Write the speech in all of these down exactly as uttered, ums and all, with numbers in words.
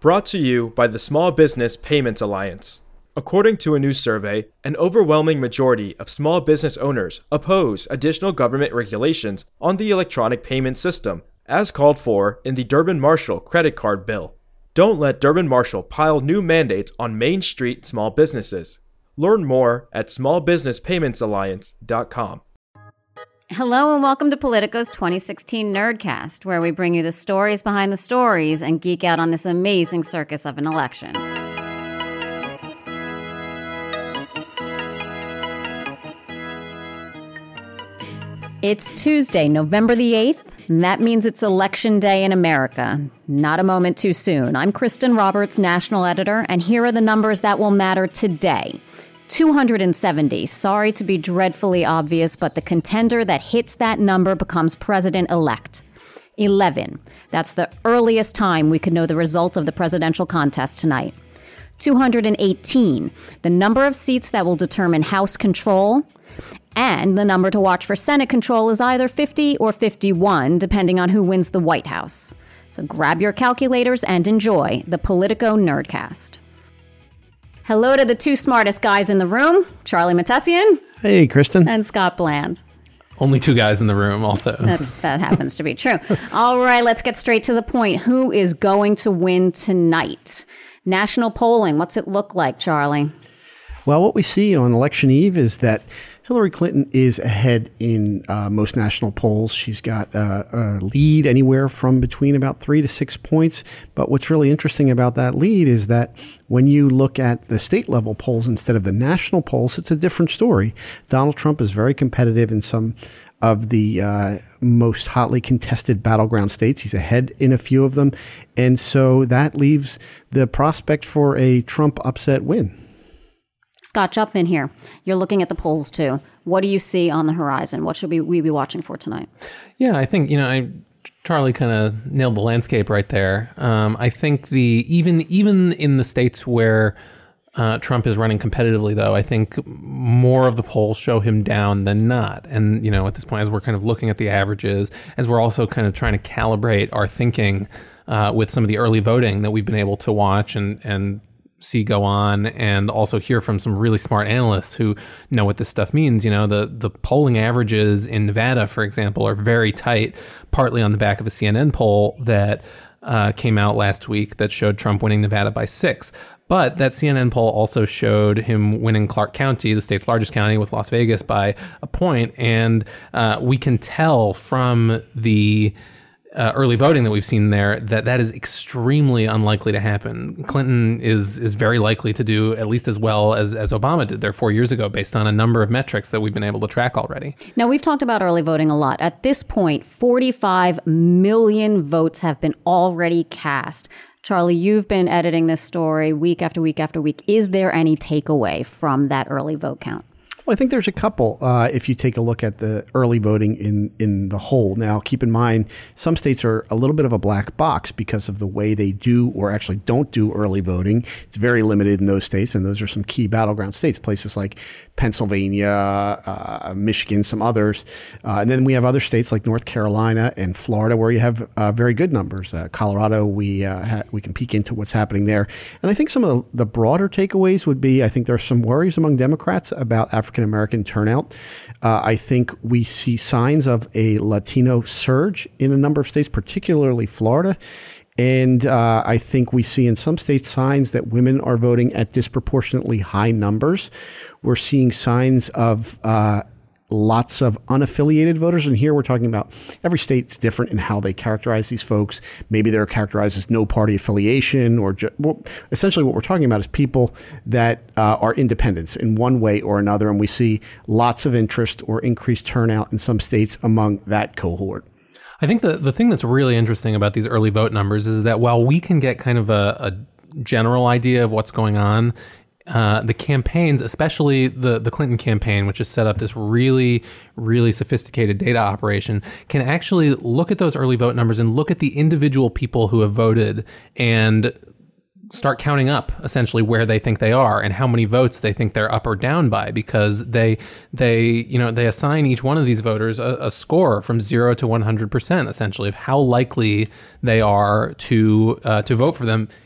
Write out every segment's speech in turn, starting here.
brought to you by the Small Business Payments Alliance. According to a new survey, an overwhelming majority of small business owners oppose additional government regulations on the electronic payment system, as called for in the Durbin-Marshall credit card bill. Don't let Durbin-Marshall pile new mandates on Main Street small businesses. Learn more at small business payments alliance dot com. Hello and welcome to Politico's twenty sixteen Nerdcast, where we bring you the stories behind the stories and geek out on this amazing circus of an election. It's Tuesday, November the eighth, and that means it's Election Day in America. Not a moment too soon. I'm Kristen Roberts, national editor, and here are the numbers that will matter today. two hundred seventy. Sorry to be dreadfully obvious, but the contender that hits that number becomes president-elect. eleven. That's the earliest time we could know the result of the presidential contest tonight. two hundred eighteen. The number of seats that will determine House control. And the number to watch for Senate control is either fifty or fifty-one, depending on who wins the White House. So grab your calculators and enjoy the Politico Nerdcast. Hello to the two smartest guys in the room, Charlie Mattesian. Hey, Kristen. And Scott Bland. Only two guys in the room also. That's, that happens to be true. All right, let's get straight to the point. Who is going to win tonight? National polling, what's it look like, Charlie? Well, what we see on election eve is that Hillary Clinton is ahead in uh, most national polls. She's got uh, a lead anywhere from between about three to six points. But what's really interesting about that lead is that when you look at the state level polls instead of the national polls, it's a different story. Donald Trump is very competitive in some of the uh, most hotly contested battleground states. He's ahead in a few of them. And so that leaves the prospect for a Trump upset win. Scott, jump in here. You're looking at the polls too. What do you see on the horizon? What should we, we be watching for tonight? Yeah, I think, you know, I Charlie kind of nailed the landscape right there. Um, I think the even even in the states where uh, Trump is running competitively, though, I think more of the polls show him down than not. And, you know, at this point, as we're kind of looking at the averages, as we're also kind of trying to calibrate our thinking uh, with some of the early voting that we've been able to watch and and see go on, and also hear from some really smart analysts who know what this stuff means. You know, the the polling averages in Nevada, for example, are very tight, partly on the back of a C N N poll that uh, came out last week that showed Trump winning Nevada by six. But that C N N poll also showed him winning Clark County, the state's largest county, with Las Vegas by a point. And uh, we can tell from the Uh, early voting that we've seen there that that is extremely unlikely to happen. Clinton is is very likely to do at least as well as, as Obama did there four years ago, based on a number of metrics that we've been able to track already. Now, we've talked about early voting a lot. At this point, forty-five million votes have been already cast. Charlie, you've been editing this story week after week after week. Is there any takeaway from that early vote count? Well, I think there's a couple uh, if you take a look at the early voting in, in the whole. Now, keep in mind, some states are a little bit of a black box because of the way they do or actually don't do early voting. It's very limited in those states, and those are some key battleground states, places like Pennsylvania, uh, Michigan, some others. Uh, and then we have other states like North Carolina and Florida where you have uh, very good numbers. Uh, Colorado, we uh, ha- we can peek into what's happening there. And I think some of the, the broader takeaways would be, I think there are some worries among Democrats about African African-American turnout. Uh, I think we see signs of a Latino surge in a number of states, particularly Florida. And uh, I think we see in some states signs that women are voting at disproportionately high numbers. We're seeing signs of uh, lots of unaffiliated voters. And here we're talking about every state's different in how they characterize these folks. Maybe they're characterized as no party affiliation, or ju- well, essentially what we're talking about is people that uh, are independents in one way or another. And we see lots of interest or increased turnout in some states among that cohort. I think the, the thing that's really interesting about these early vote numbers is that while we can get kind of a, a general idea of what's going on, Uh, the campaigns, especially the, the Clinton campaign, which has set up this really, really sophisticated data operation, can actually look at those early vote numbers and look at the individual people who have voted and start counting up essentially where they think they are and how many votes they think they're up or down by, because they they you know they assign each one of these voters a, a score from zero to one hundred percent essentially of how likely they are to uh, to vote for them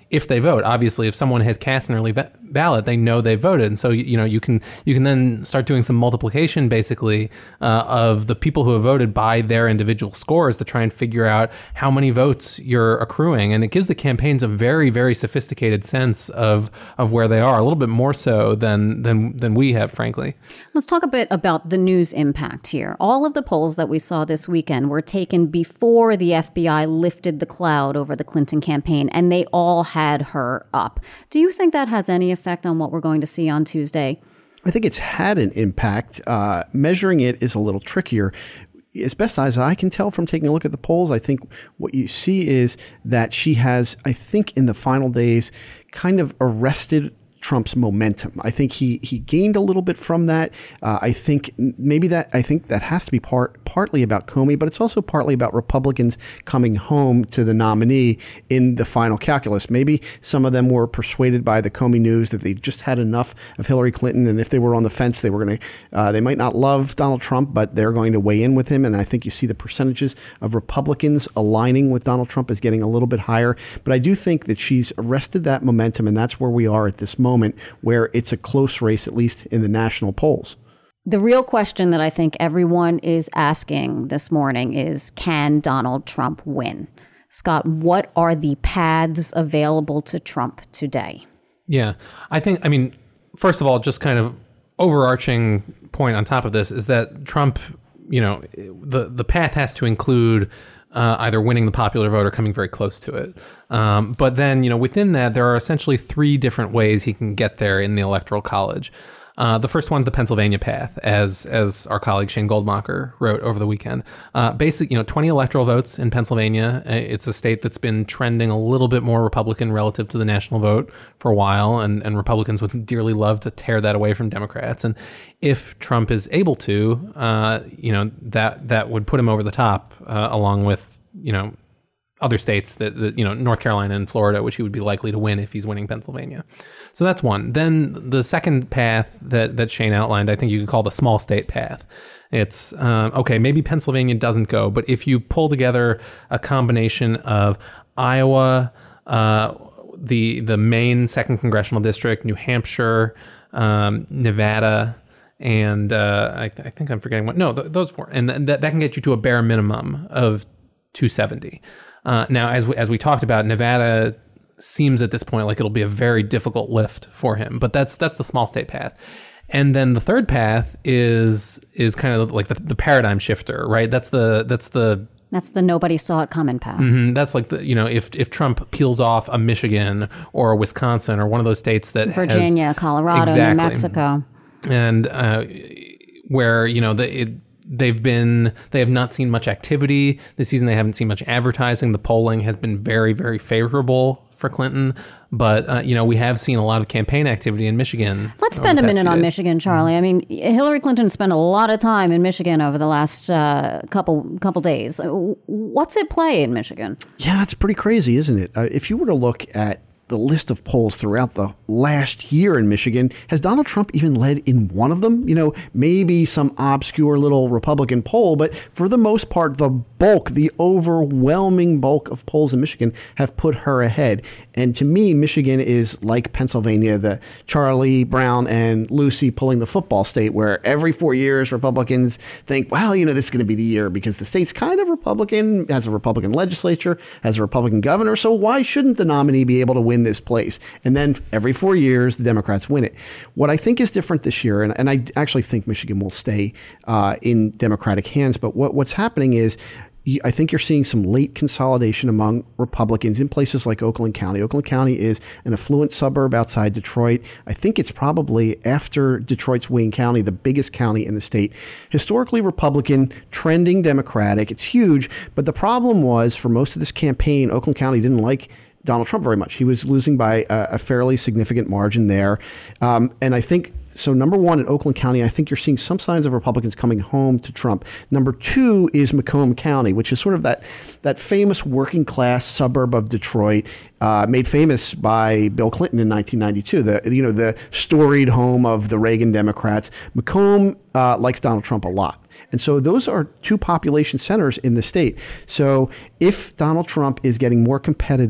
if they vote. Obviously, if someone has cast an early va- ballot, they know they voted. And so, you know, you can you can then start doing some multiplication, basically, uh, of the people who have voted by their individual scores to try and figure out how many votes you're accruing. And it gives the campaigns a very, very sophisticated sense of of where they are, a little bit more so than than than we have, frankly. Let's talk a bit about the news impact here. All of the polls that we saw this weekend were taken before the F B I lifted the cloud over the Clinton campaign, and they all had her up. Do you think that has any effect on what we're going to see on Tuesday? I think it's had an impact. Uh, measuring it is a little trickier. As best as I can tell from taking a look at the polls, I think what you see is that she has, I think in the final days, kind of arrested Trump's momentum. I think he he gained a little bit from that. Uh, I think maybe that I think that has to be part partly about Comey, but it's also partly about Republicans coming home to the nominee in the final calculus. Maybe some of them were persuaded by the Comey news that they just had enough of Hillary Clinton, and if they were on the fence, they were going to uh, they might not love Donald Trump, but they're going to weigh in with him. And I think you see the percentages of Republicans aligning with Donald Trump is getting a little bit higher. But I do think that she's arrested that momentum, and that's where we are at this moment. moment where it's a close race, at least in the national polls. The real question that I think everyone is asking this morning is, can Donald Trump win? Scott, what are the paths available to Trump today? Yeah, I think, I mean, first of all, just kind of overarching point on top of this is that Trump, you know, the, the path has to include Uh, either winning the popular vote or coming very close to it. Um, but then, you know, within that, there are essentially three different ways he can get there in the Electoral College. Uh, the first one's the Pennsylvania path, as as our colleague Shane Goldmacher wrote over the weekend. Uh, basic, you know, twenty electoral votes in Pennsylvania. It's a state that's been trending a little bit more Republican relative to the national vote for a while, and, and Republicans would dearly love to tear that away from Democrats. And if Trump is able to, uh, you know, that that would put him over the top, uh, along with, you know, other states that, that, you know, North Carolina and Florida, which he would be likely to win if he's winning Pennsylvania. So that's one. Then the second path that, that Shane outlined, I think you could call the small state path. It's, um, okay, maybe Pennsylvania doesn't go, but if you pull together a combination of Iowa, uh, the the Maine second congressional district, New Hampshire, um, Nevada, and uh, I, I think I'm forgetting one. No, th- those four. And th- that, that can get you to a bare minimum of two seventy. Uh, now, as we, as we talked about, Nevada seems at this point like it'll be a very difficult lift for him, but that's that's the small state path. And then the third path is is kind of like the, the paradigm shifter, right? That's the that's the That's the nobody saw it coming path. Mm-hmm, that's like the, you know, if if Trump peels off a Michigan or a Wisconsin or one of those states that Virginia, has, Colorado, exactly, New Mexico, and uh, where, you know, the it, They've been, they have not seen much activity this season. They haven't seen much advertising. The polling has been very, very favorable for Clinton. But, uh, you know, we have seen a lot of campaign activity in Michigan. Let's spend a minute on days. Michigan, Charlie. I mean, Hillary Clinton spent a lot of time in Michigan over the last uh, couple couple days. What's at play in Michigan? Yeah, it's pretty crazy, isn't it? Uh, if you were to look at the list of polls throughout the last year in Michigan, has Donald Trump even led in one of them? You know, maybe some obscure little Republican poll, but for the most part, the bulk, the overwhelming bulk of polls in Michigan have put her ahead. And to me, Michigan is like Pennsylvania, the Charlie Brown and Lucy pulling the football state, where every four years Republicans think, well, you know, this is going to be the year because the state's kind of Republican, has a Republican legislature, has a Republican governor. So why shouldn't the nominee be able to win this place? And then every four years, the Democrats win it. What I think is different this year, and, and I actually think Michigan will stay uh, in Democratic hands, but what, what's happening is I think you're seeing some late consolidation among Republicans in places like Oakland County. Oakland County is an affluent suburb outside Detroit. I think it's probably, after Detroit's Wayne County, the biggest county in the state. Historically Republican, trending Democratic. It's huge. But the problem was, for most of this campaign, Oakland County didn't like Donald Trump very much. He was losing by a, a fairly significant margin there. Um, and I think, so number one, in Oakland County, I think you're seeing some signs of Republicans coming home to Trump. Number two is Macomb County, which is sort of that that famous working class suburb of Detroit, uh, made famous by Bill Clinton in nineteen ninety-two. The you know the storied home of the Reagan Democrats. Macomb uh, likes Donald Trump a lot. And so those are two population centers in the state. So if Donald Trump is getting more competitive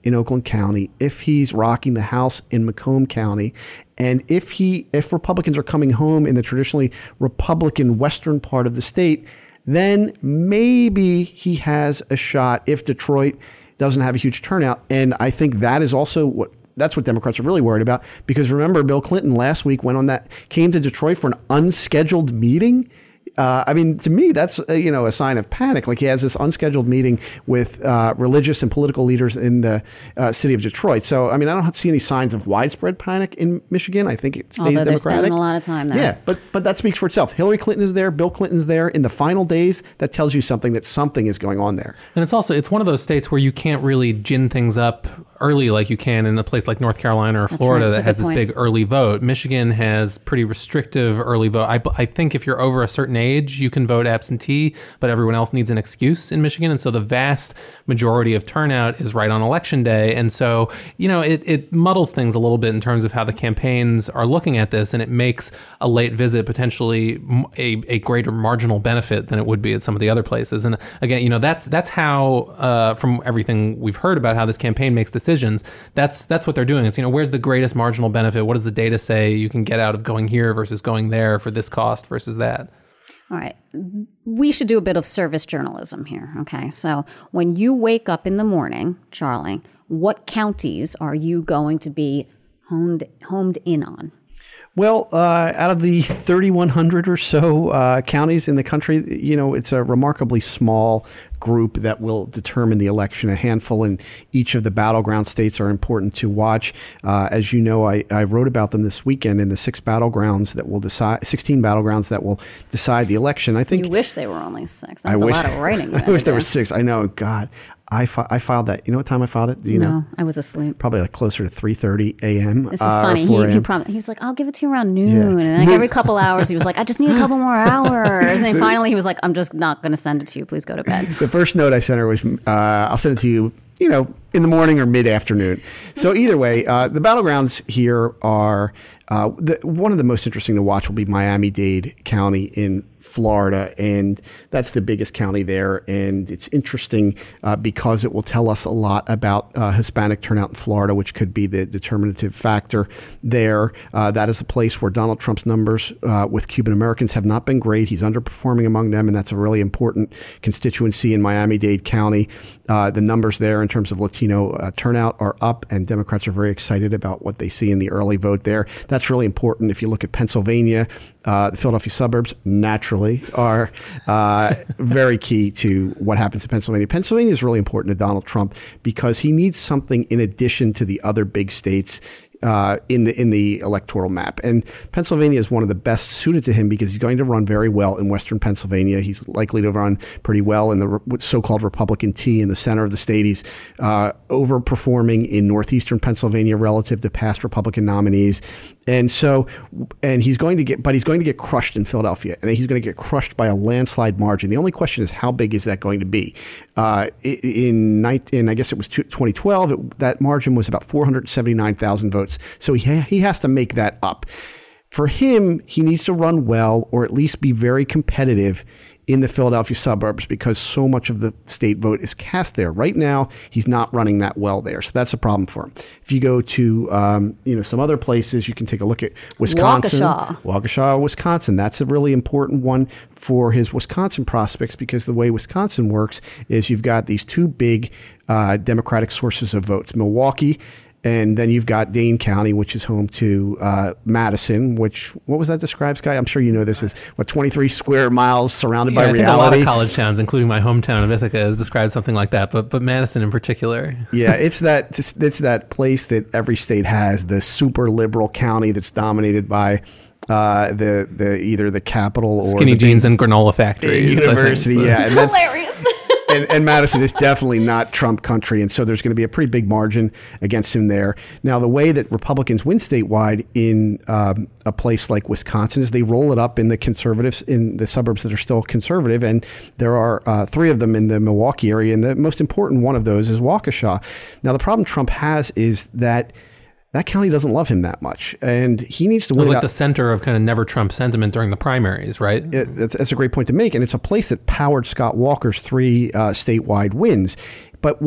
in Oakland County, if he's rocking the House in Macomb County, and if he if Republicans are coming home in the traditionally Republican western part of the state, then maybe he has a shot if Detroit doesn't have a huge turnout. And I think that is also what that's what Democrats are really worried about, because remember, Bill Clinton last week went on that came to Detroit for an unscheduled meeting. Uh, I mean, to me, that's uh, you know a sign of panic. Like, he has this unscheduled meeting with uh, religious and political leaders in the uh, city of Detroit. So, I mean, I don't see any signs of widespread panic in Michigan. I think it stays Although Democratic. they're spending a lot of time there. Yeah, but but that speaks for itself. Hillary Clinton is there. Bill Clinton's there. In the final days, that tells you something that something is going on there. And it's also it's one of those states where you can't really gin things up early like you can in a place like North Carolina or Florida right. that has this point. big early vote. Michigan has pretty restrictive early vote. I, I think if you're over a certain age, you can vote absentee, but everyone else needs an excuse in Michigan. And so the vast majority of turnout is right on election day. And so, you know, it, it muddles things a little bit in terms of how the campaigns are looking at this. And it makes a late visit potentially a, a greater marginal benefit than it would be at some of the other places. And again, you know, that's that's how, uh, from everything we've heard about how this campaign makes decisions, that's that's what they're doing. It's, you know, where's the greatest marginal benefit? What does the data say you can get out of going here versus going there for this cost versus that? All right. We should do a bit of service journalism here. Okay. So when you wake up in the morning, Charlie, what counties are you going to be honed, homed in on? Well, uh, out of the thirty-one hundred or so uh, counties in the country, you know, it's a remarkably small group that will determine the election. A handful in each of the battleground states are important to watch. Uh, as you know, I, I wrote about them this weekend in the six battlegrounds that will decide, sixteen battlegrounds that will decide the election. I think you wish they were only six. That's I a wish, lot of writing. You I had to wish there do. were six. I know. God, I, fi- I filed that. You know what time I filed it? Do you no, know? I was asleep. Probably like closer to three thirty a.m. This is uh, funny. or He, he, prom- he was like, I'll give it to you around noon. And like every couple hours, he was like, I just need a couple more hours. And finally, he was like, I'm just not going to send it to you. Please go to bed. The first note I sent her was, uh, I'll send it to you, you know, in the morning or mid-afternoon. So either way, uh, the battlegrounds here are, uh, the, one of the most interesting to watch will be Miami-Dade County in Florida, and that's the biggest county there. And it's interesting uh, because it will tell us a lot about uh, Hispanic turnout in Florida, which could be the determinative factor there. Uh, that is a place where Donald Trump's numbers uh, with Cuban Americans have not been great. He's underperforming among them, and that's a really important constituency in Miami-Dade County. Uh, the numbers there in terms of Latino uh, turnout are up, and Democrats are very excited about what they see in the early vote there. That's really important. If you look at Pennsylvania, uh, the Philadelphia suburbs naturally are uh, very key to what happens in Pennsylvania. Pennsylvania is really important to Donald Trump because he needs something in addition to the other big states Uh, in the in the electoral map. And Pennsylvania is one of the best suited to him because he's going to run very well in Western Pennsylvania. He's likely to run pretty well in the re- so-called Republican T in the center of the state. He's uh, overperforming in Northeastern Pennsylvania relative to past Republican nominees. And so, and he's going to get, but he's going to get crushed in Philadelphia, and he's going to get crushed by a landslide margin. The only question is, how big is that going to be? Uh, in, in, I guess it was twenty twelve, it, that margin was about four hundred seventy-nine thousand votes. So he, ha- he has to make that up. For him, he needs to run well, or at least be very competitive in the Philadelphia suburbs, because so much of the state vote is cast there. Right now, he's not running that well there. So that's a problem for him. If you go to um, you know some other places, you can take a look at Wisconsin. Waukesha. Waukesha, Wisconsin. That's a really important one for his Wisconsin prospects, because the way Wisconsin works is you've got these two big uh, Democratic sources of votes, Milwaukee, and then you've got Dane County, which is home to uh, Madison, which, what was that described, Sky? I'm sure you know this is, what, twenty-three square miles surrounded yeah, by I think reality? a lot of college towns, including my hometown of Ithaca, has described something like that, but but Madison in particular. Yeah, it's that it's that place that every state has, the super liberal county that's dominated by uh, the the either the capital or skinny the jeans and granola factories. University. So. Yeah, It's and that's- hilarious. And, and Madison is definitely not Trump country. And so there's going to be a pretty big margin against him there. Now, the way that Republicans win statewide in um, a place like Wisconsin is they roll it up in the conservatives, in the suburbs that are still conservative. And there are uh, three of them in the Milwaukee area. And the most important one of those is Waukesha. Now, the problem Trump has is that that county doesn't love him that much, and he needs to It win was like out. the center of kind of never Trump sentiment during the primaries, right? It, that's, that's a great point to make, and it's a place that powered Scott Walker's three uh, statewide wins. But what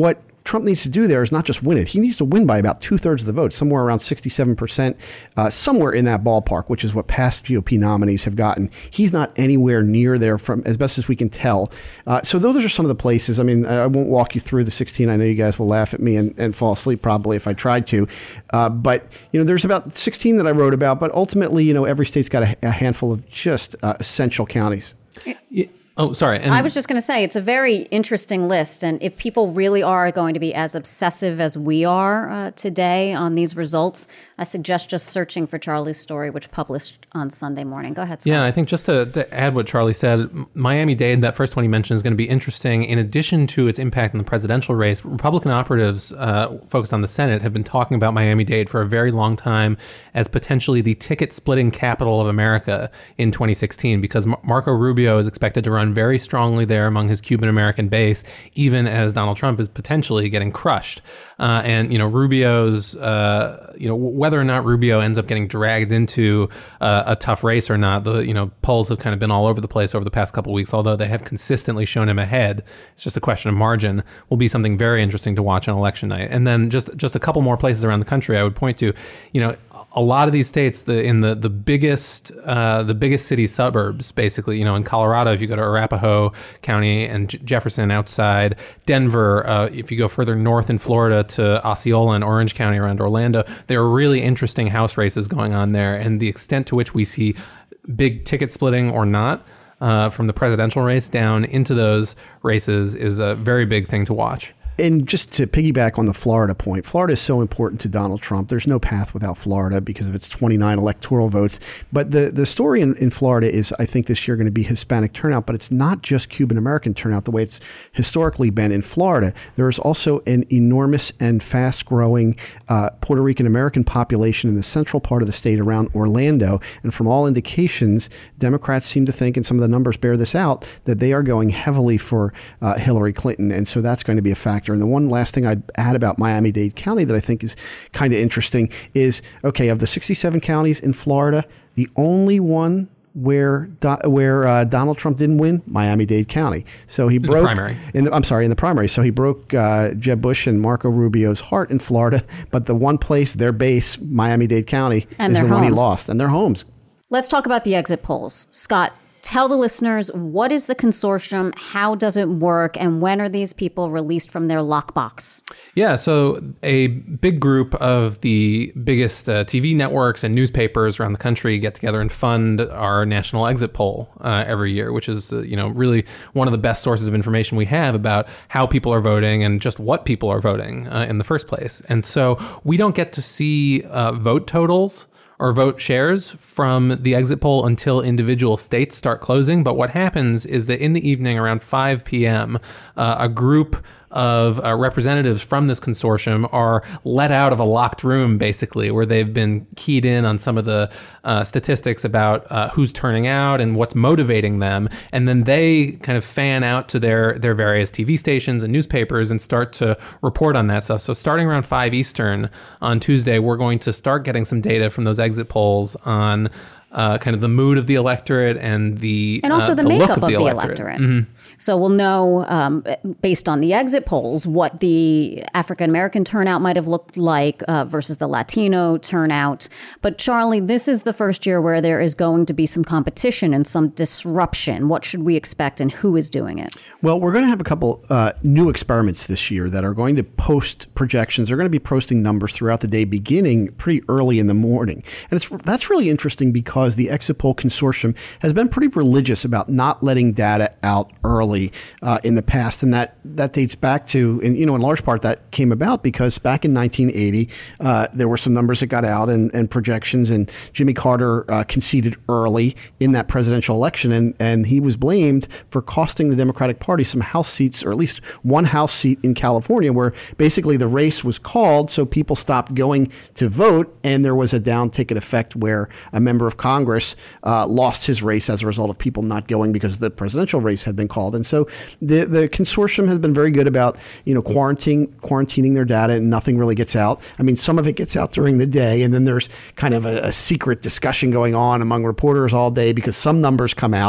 Trump needs to do there is not just win it. He needs to win by about two thirds of the vote, somewhere around sixty-seven percent, uh, somewhere in that ballpark, which is what past G O P nominees have gotten. He's not anywhere near there from as best as we can tell. Uh, so those are some of the places. I mean, I won't walk you through the sixteen. I know you guys will laugh at me and, and fall asleep probably if I tried to. Uh, but, you know, there's about sixteen that I wrote about. But ultimately, you know, every state's got a, a handful of just uh, essential counties. Yeah. Oh, sorry. And I was just going to say, it's a very interesting list. And if people really are going to be as obsessive as we are uh, today on these results, I suggest just searching for Charlie's story, which published on Sunday morning. Go ahead, Scott. Yeah, I think just to, to add what Charlie said, Miami-Dade, that first one he mentioned, is going to be interesting. In addition to its impact on the presidential race, Republican operatives uh, focused on the Senate have been talking about Miami-Dade for a very long time as potentially the ticket-splitting capital of America in twenty sixteen, because Marco Rubio is expected to run very strongly there among his Cuban-American base, even as Donald Trump is potentially getting crushed. Uh, and, you know, Rubio's, uh, you know, whether or not Rubio ends up getting dragged into uh, a tough race or not, the, you know, polls have kind of been all over the place over the past couple of weeks, although they have consistently shown him ahead. It's just a question of margin. Will be something very interesting to watch on election night. And then just, just a couple more places around the country I would point to, you know, a lot of these states, the in the the biggest uh, the biggest city suburbs, basically, you know, in Colorado, if you go to Arapahoe County and J- Jefferson outside Denver, uh, if you go further north in Florida to Osceola and Orange County around Orlando, there are really interesting House races going on there, and the extent to which we see big ticket splitting or not uh, from the presidential race down into those races is a very big thing to watch. And just to piggyback on the Florida point, Florida is so important to Donald Trump. There's no path without Florida because of its twenty-nine electoral votes. But the, the story in, in Florida is, I think, this year going to be Hispanic turnout. But it's not just Cuban-American turnout the way it's historically been in Florida. There is also an enormous and fast-growing uh, Puerto Rican-American population in the central part of the state around Orlando. And from all indications, Democrats seem to think, and some of the numbers bear this out, that they are going heavily for uh, Hillary Clinton. And so that's going to be a factor. And the one last thing I'd add about Miami-Dade County that I think is kind of interesting is, okay, of the sixty-seven counties in Florida, the only one where where uh, Donald Trump didn't win, Miami-Dade County. So he in broke the primary. In the, I'm sorry, in the primary. So he broke uh, Jeb Bush and Marco Rubio's heart in Florida. But the one place, their base, Miami-Dade County, and is the homes. one he lost, and their homes. Let's talk about the exit polls. Scott, tell the listeners, what is the consortium? How does it work? And when are these people released from their lockbox? Yeah, so a big group of the biggest uh, T V networks and newspapers around the country get together and fund our national exit poll uh, every year, which is, uh, you know, really one of the best sources of information we have about how people are voting and just what people are voting uh, in the first place. And so we don't get to see uh, vote totals or vote shares from the exit poll until individual states start closing. But what happens is that in the evening around five p.m., uh, a group of uh, representatives from this consortium are let out of a locked room, basically, where they've been keyed in on some of the uh, statistics about uh, who's turning out and what's motivating them. And then they kind of fan out to their, their various T V stations and newspapers and start to report on that stuff. So starting around five Eastern on Tuesday, we're going to start getting some data from those exit polls on uh, kind of the mood of the electorate and the And also uh, the, the makeup look of of the, the electorate. electorate. Mm-hmm. So we'll know, um, based on the exit polls, what the African-American turnout might have looked like uh, versus the Latino turnout. But Charlie, this is the first year where there is going to be some competition and some disruption. What should we expect and who is doing it? Well, we're going to have a couple uh, new experiments this year that are going to post projections. They're going to be posting numbers throughout the day, beginning pretty early in the morning. And it's that's really interesting because the Exit Poll Consortium has been pretty religious about not letting data out early uh, in the past. And that, that dates back to, and you know, in large part that came about because back in nineteen eighty, uh, there were some numbers that got out and, and projections, and Jimmy Carter uh, conceded early in that presidential election. And, and he was blamed for costing the Democratic Party some House seats, or at least one House seat in California, where basically the race was called. So people stopped going to vote. And there was a down ticket effect where a member of Congress uh, lost his race as a result of people not going because the presidential race had been called. And so the the consortium has been very good about, you know, quarantine, quarantining their data, and nothing really gets out. I mean, some of it gets out during the day, and then there's kind of a, a secret discussion going on among reporters all day because some numbers come out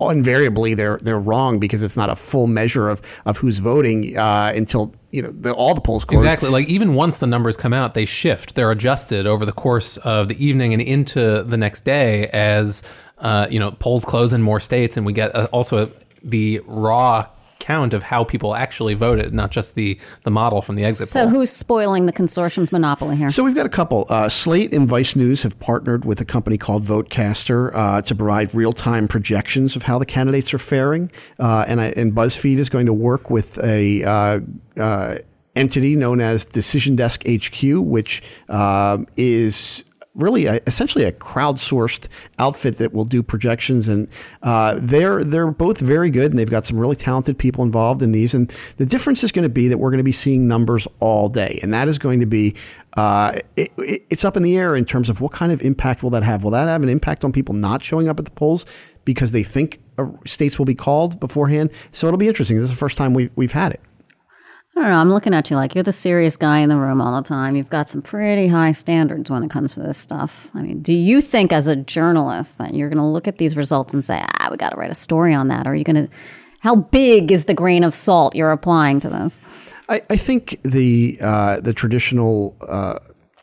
invariably they're they're wrong because it's not a full measure of of who's voting uh, until you know the, all the polls close. Exactly. Like even once the numbers come out, they shift. They're adjusted over the course of the evening and into the next day as uh, you know polls close in more states, and we get uh, also the raw count of how people actually voted, not just the the model from the exit so poll. So who's spoiling the consortium's monopoly here? So we've got a couple. Uh, Slate and Vice News have partnered with a company called Votecaster uh, to provide real-time projections of how the candidates are faring. Uh, and, I, and BuzzFeed is going to work with a uh, uh, entity known as Decision Desk H Q, which uh, is really a, essentially a crowdsourced outfit that will do projections, and uh, they're they're both very good, and they've got some really talented people involved in these. And the difference is going to be that we're going to be seeing numbers all day, and that is going to be uh, it, it, it's up in the air in terms of what kind of impact will that have. Will that have an impact on people not showing up at the polls because they think states will be called beforehand? So it'll be interesting. This is the first time we we've had it. I don't know. I'm looking at you like you're the serious guy in the room all the time. You've got some pretty high standards when it comes to this stuff. I mean, do you think as a journalist that you're going to look at these results and say, ah, we got to write a story on that? Or are you going to, how big is the grain of salt you're applying to this? I, I think the, uh, the traditional, uh,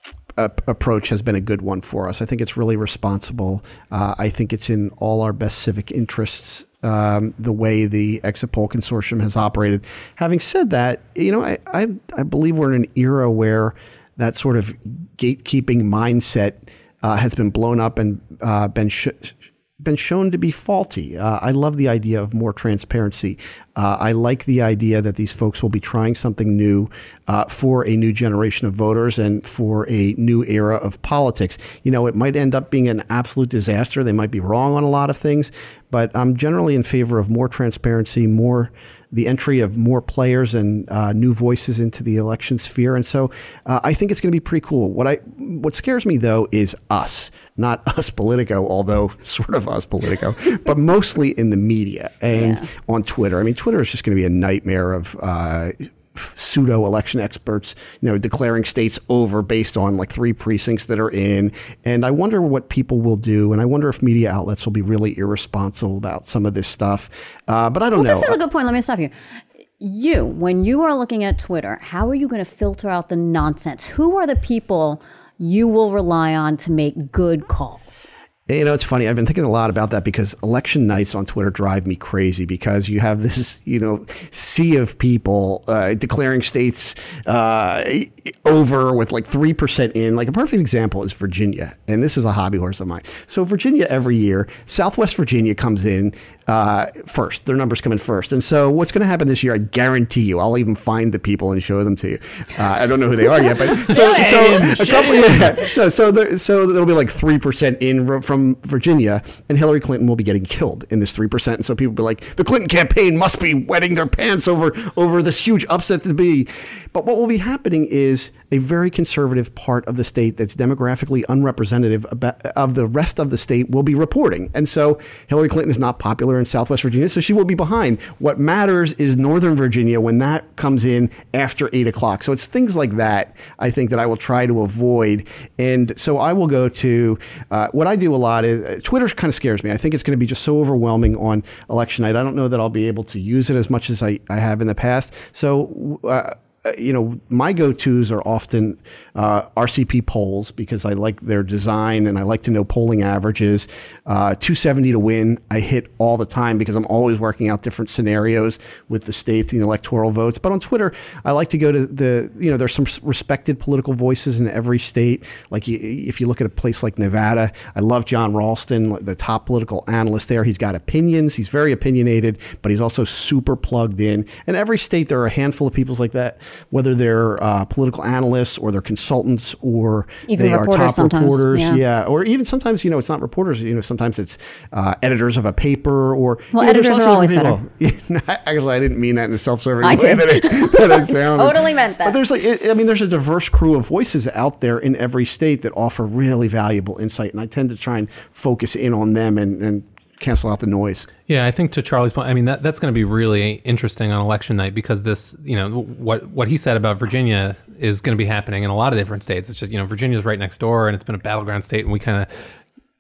approach has been a good one for us. I think it's really responsible. Uh, I think it's in all our best civic interests, um, the way the Exit Poll Consortium has operated. Having said that, you know, I, I, I believe we're in an era where that sort of gatekeeping mindset uh, has been blown up and uh, been sh- been shown to be faulty. Uh, I love the idea of more transparency. Uh, I like the idea that these folks will be trying something new uh, for a new generation of voters and for a new era of politics. You know, it might end up being an absolute disaster. They might be wrong on a lot of things, but I'm generally in favor of more transparency, more the entry of more players and uh, new voices into the election sphere. And so uh, I think it's going to be pretty cool. What I what scares me, though, is us, not us Politico, although sort of us Politico, but mostly in the media and yeah. on Twitter. I mean, Twitter is just going to be a nightmare of uh, pseudo election experts, you know, declaring states over based on like three precincts that are in. And I wonder what people will do. And I wonder if media outlets will be really irresponsible about some of this stuff. Uh, but I don't well, know. This is a good point. Let me stop you. You, when you are looking at Twitter, how are you going to filter out the nonsense? Who are the people you will rely on to make good calls? You know, it's funny. I've been thinking a lot about that because election nights on Twitter drive me crazy because you have this, you know, sea of people uh, declaring states uh, over with like three percent in. Like a perfect example is Virginia. And this is a hobby horse of mine. So Virginia every year, Southwest Virginia comes in uh, first. Their numbers come in first. And so what's going to happen this year, I guarantee you, I'll even find the people and show them to you. Uh, I don't know who they are yet, but so, so a couple yeah, no, so there, so there'll be like three percent in from Virginia, and Hillary Clinton will be getting killed in this three percent. And so people will be like, the Clinton campaign must be wetting their pants over, over this huge upset to be. But what will be happening is a very conservative part of the state that's demographically unrepresentative of the rest of the state will be reporting. And so Hillary Clinton is not popular in Southwest Virginia, so she will be behind. What matters is Northern Virginia when that comes in after eight o'clock. So it's things like that, I think, that I will try to avoid. And so I will go to uh, what I do a lot is uh, Twitter kind of scares me. I think it's going to be just so overwhelming on election night. I don't know that I'll be able to use it as much as I, I have in the past. So, uh, you know, my go-tos are often uh, R C P polls because I like their design and I like to know polling averages. Uh, two seventy to win, I hit all the time because I'm always working out different scenarios with the states and the electoral votes. But on Twitter, I like to go to the, you know, there's some respected political voices in every state. Like if you look at a place like Nevada, I love John Ralston, the top political analyst there. He's got opinions. He's very opinionated, but he's also super plugged in. In every state, there are a handful of people like that, whether they're uh, political analysts or they're consultants or even they are top sometimes. reporters. Yeah. yeah. Or even sometimes, you know, it's not reporters. You know, sometimes it's uh, editors of a paper or. Well, you know, editors are always better. Actually, I didn't mean that in a self-serving I way. did. That it, that it sounded. Totally meant that. But there's like, I mean, there's a diverse crew of voices out there in every state that offer really valuable insight. And I tend to try and focus in on them and, and cancel out the noise. Yeah, I think to Charlie's point, I mean, that that's going to be really interesting on election night because this, you know, what what he said about Virginia is going to be happening in a lot of different states. It's just, you know, Virginia's right next door and it's been a battleground state and we kind of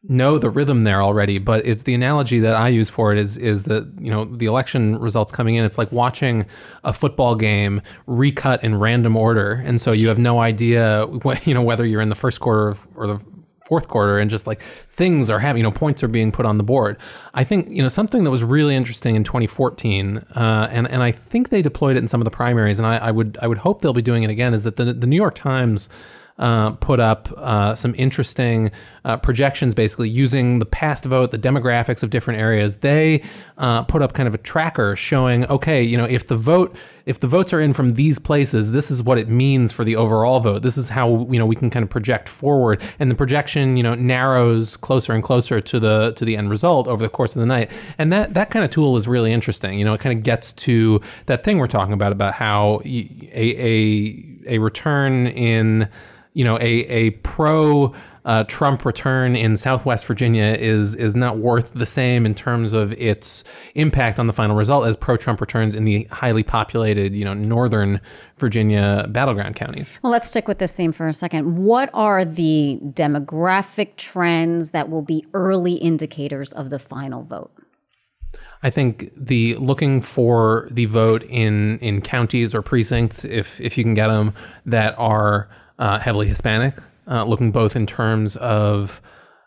know the rhythm there already, but it's the analogy that I use for it is is that, you know, the election results coming in, it's like watching a football game recut in random order. And so you have no idea what, you know, whether you're in the first quarter of, or the fourth quarter, and just like things are happening, you know, points are being put on the board. I think, you know, something that was really interesting in twenty fourteen, uh, and, and I think they deployed it in some of the primaries, and I, I would I would hope they'll be doing it again, is that the, the New York Times Uh, put up uh, some interesting uh, projections, basically using the past vote, the demographics of different areas. They uh, put up kind of a tracker showing, okay, you know, if the vote, if the votes are in from these places, this is what it means for the overall vote. This is how, you know, we can kind of project forward, and the projection, you know, narrows closer and closer to the to the end result over the course of the night. And that that kind of tool is really interesting. You know, it kind of gets to that thing we're talking about about how a a a return in you know, a a pro uh, Trump return in Southwest Virginia is is not worth the same in terms of its impact on the final result as pro Trump returns in the highly populated, you know, Northern Virginia battleground counties. Well, let's stick with this theme for a second. What are the demographic trends that will be early indicators of the final vote? I think the looking for the vote in in counties or precincts, if if you can get them, that are Uh, heavily Hispanic, uh, looking both in terms of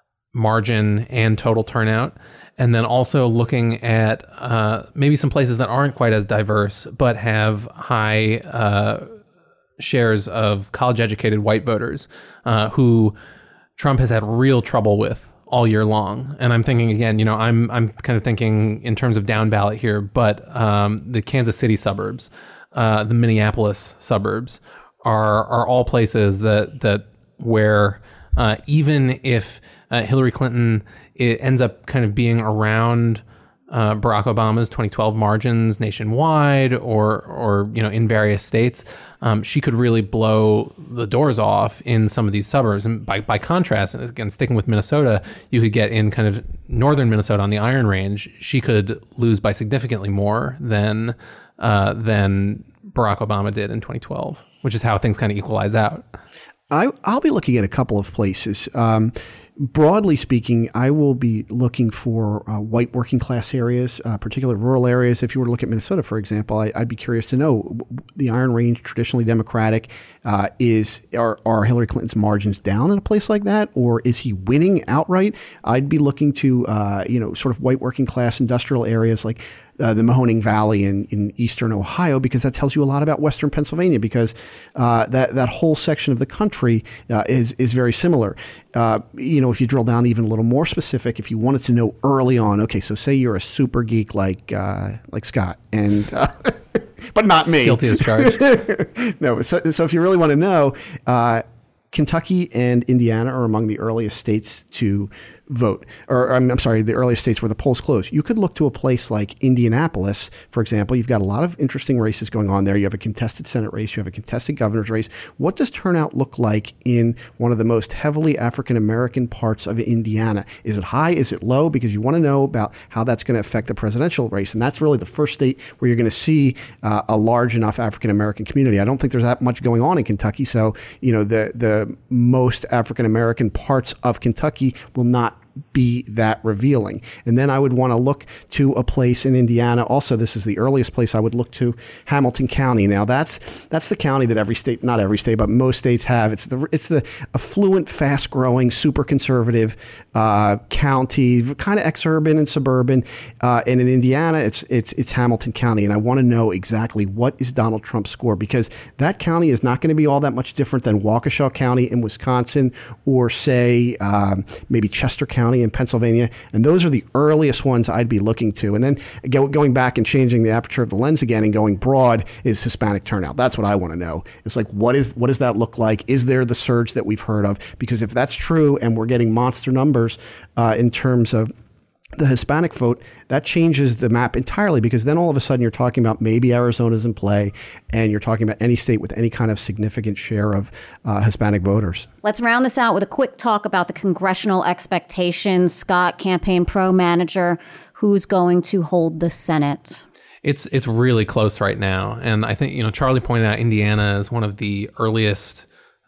margin and total turnout, and then also looking at uh, maybe some places that aren't quite as diverse but have high uh, shares of college-educated white voters uh, who Trump has had real trouble with all year long. And I'm thinking again, you know, I'm I'm kind of thinking in terms of down ballot here, but um, the Kansas City suburbs, uh, the Minneapolis suburbs, are are all places that that where uh, even if uh, Hillary Clinton it ends up kind of being around uh, Barack Obama's twenty twelve margins nationwide, or or you know in various states, um, she could really blow the doors off in some of these suburbs. And by by contrast, and again sticking with Minnesota, you could get in kind of northern Minnesota on the Iron Range. She could lose by significantly more than uh, than Barack Obama did in twenty twelve, which is how things kind of equalize out. I, I'll be looking at a couple of places. Um, broadly speaking, I will be looking for uh, white working class areas, uh, particular rural areas. If you were to look at Minnesota, for example, I, I'd be curious to know, the Iron Range, traditionally Democratic, uh, is are, are Hillary Clinton's margins down in a place like that, or is he winning outright? I'd be looking to, uh, you know, sort of white working class industrial areas like Uh, the Mahoning Valley in, in eastern Ohio, because that tells you a lot about western Pennsylvania, because uh, that that whole section of the country uh, is is very similar. Uh, you know, if you drill down even a little more specific, if you wanted to know early on, okay, so say you're a super geek like uh, like Scott, and uh, but not me, guilty as charged. No, so so if you really want to know, uh, Kentucky and Indiana are among the earliest states to vote, or I'm, I'm sorry, the earliest states where the polls close. You could look to a place like Indianapolis, for example. You've got a lot of interesting races going on there. You have a contested Senate race. You have a contested governor's race. What does turnout look like in one of the most heavily African-American parts of Indiana? Is it high? Is it low? Because you want to know about how that's going to affect the presidential race. And that's really the first state where you're going to see uh, a large enough African-American community. I don't think there's that much going on in Kentucky. So, you know, the, the most African-American parts of Kentucky will not be that revealing. And then I would want to look to a place in Indiana. Also, this is the earliest place I would look to, Hamilton County. Now that's that's the county that every state, not every state, but most states have. It's the it's the affluent, fast-growing, super conservative uh, county, kind of ex-urban and suburban. Uh, and in Indiana, it's it's it's Hamilton County. And I want to know exactly what is Donald Trump's score, because that county is not going to be all that much different than Waukesha County in Wisconsin, or say um, maybe Chester County in Pennsylvania. And those are the earliest ones I'd be looking to. And then go, going back and changing the aperture of the lens again and going broad is Hispanic turnout. That's what I want to know. It's like, what is what does that look like? Is there the surge that we've heard of? Because if that's true and we're getting monster numbers uh, in terms of the Hispanic vote, that changes the map entirely, because then all of a sudden you're talking about maybe Arizona's in play, and you're talking about any state with any kind of significant share of uh, Hispanic voters. Let's round this out with a quick talk about the congressional expectations. Scott, campaign pro manager, who's going to hold the Senate? It's it's really close right now. And I think, you know, Charlie pointed out Indiana is one of the earliest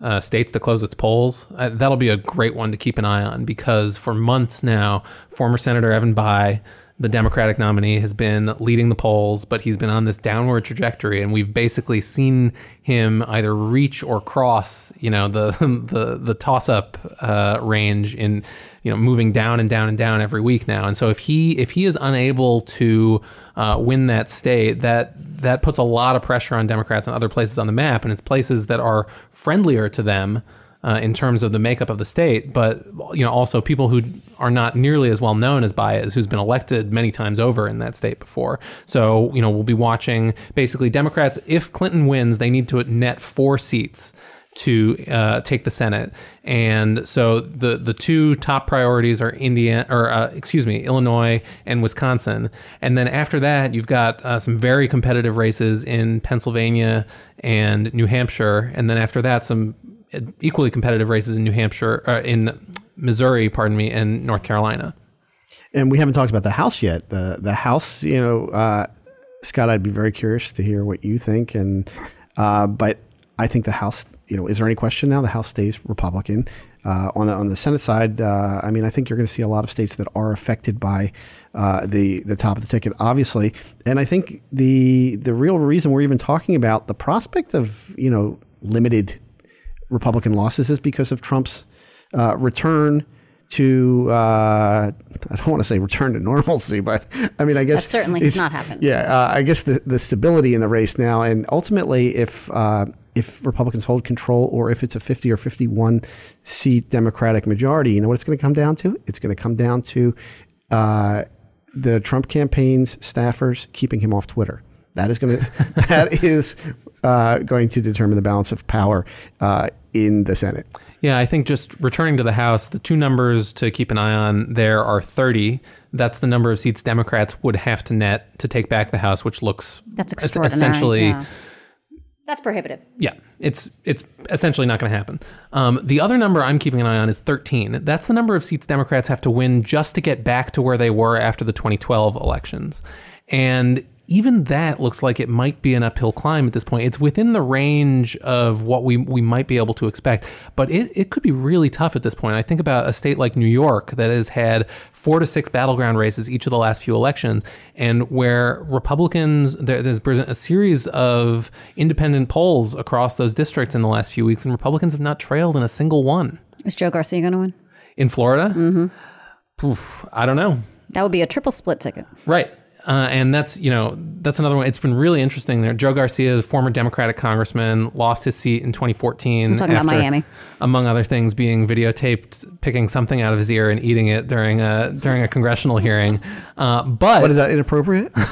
uh, states to close its polls. Uh, that'll be a great one to keep an eye on, because for months now, former Senator Evan Bayh, the Democratic nominee, has been leading the polls, but he's been on this downward trajectory, and we've basically seen him either reach or cross, you know, the the the toss-up uh, range in, you know, moving down and down and down every week now. And so if he if he is unable to uh, win that state, that that puts a lot of pressure on Democrats in other places on the map, and it's places that are friendlier to them Uh, in terms of the makeup of the state, but you know, also people who are not nearly as well known as Baez, who's been elected many times over in that state before. So, you know, we'll be watching basically Democrats. If Clinton wins, they need to net four seats to uh, take the Senate, and so the the two top priorities are Indiana, or uh, excuse me, Illinois and Wisconsin, and then after that, you've got uh, some very competitive races in Pennsylvania and New Hampshire, and then after that, some equally competitive races in New Hampshire, uh, in Missouri, pardon me, and North Carolina. And we haven't talked about the House yet. The the House, you know, uh, Scott, I'd be very curious to hear what you think. And uh, but I think the House, you know, is there any question now? The House stays Republican. Uh, on the on the Senate side, uh, I mean, I think you're going to see a lot of states that are affected by uh, the the top of the ticket, obviously. And I think the the real reason we're even talking about the prospect of, you know, limited Republican losses is because of Trump's uh, return to, uh, I don't want to say return to normalcy, but I mean, I guess that certainly has not happened. Yeah, uh, I guess the, the stability in the race now, and ultimately, if uh, if Republicans hold control, or if it's a fifty or fifty-one seat Democratic majority, you know what it's going to come down to? It's going to come down to uh, the Trump campaign's staffers keeping him off Twitter. That is going to that is uh, going to determine the balance of power uh, in the Senate. Yeah, I think just returning to the House, the two numbers to keep an eye on there are thirty. That's the number of seats Democrats would have to net to take back the House, which looks that's extraordinary. Essentially, yeah. That's prohibitive. Yeah, it's it's essentially not going to happen. Um, the other number I'm keeping an eye on is thirteen. That's the number of seats Democrats have to win just to get back to where they were after the twenty twelve elections, and even that looks like it might be an uphill climb at this point. It's within the range of what we we might be able to expect, but it, it could be really tough at this point. I think about a state like New York that has had four to six battleground races each of the last few elections, and where Republicans, there, there's been a series of independent polls across those districts in the last few weeks, and Republicans have not trailed in a single one. Is Joe Garcia going to win? In Florida? Mm-hmm. Oof, I don't know. That would be a triple split ticket. Right. Uh, and that's, you know, that's another one. It's been really interesting there. Joe Garcia, a former Democratic congressman, lost his seat in twenty fourteen. I'm talking after, about Miami. Among other things, being videotaped picking something out of his ear and eating it during a during a congressional hearing. Uh, but what is that, inappropriate? uh,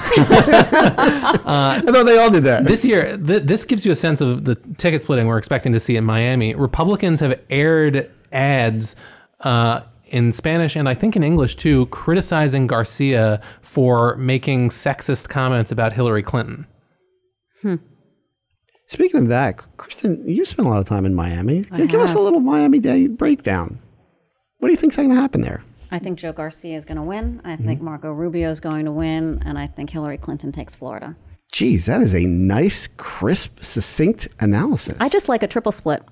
I thought they all did that. This year, th- this gives you a sense of the ticket splitting we're expecting to see in Miami. Republicans have aired ads uh, in Spanish and I think in English too, criticizing Garcia for making sexist comments about Hillary Clinton. Hmm. Speaking of that, Kristen, you spent a lot of time in Miami. I Give have. us a little Miami Day breakdown. What do you think's going to happen there? I think Joe Garcia is going to win. I think mm-hmm. Marco Rubio is going to win. And I think Hillary Clinton takes Florida. Geez, that is a nice, crisp, succinct analysis. I just like a triple split.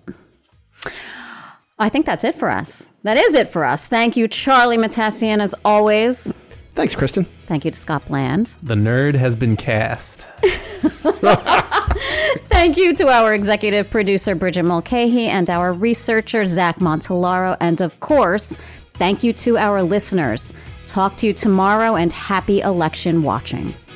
I think that's it for us. That is it for us. Thank you, Charlie Mattassian, as always. Thanks, Kristen. Thank you to Scott Bland. The nerd has been cast. Thank you to our executive producer, Bridget Mulcahy, and our researcher, Zach Montellaro. And of course, thank you to our listeners. Talk to you tomorrow, and happy election watching.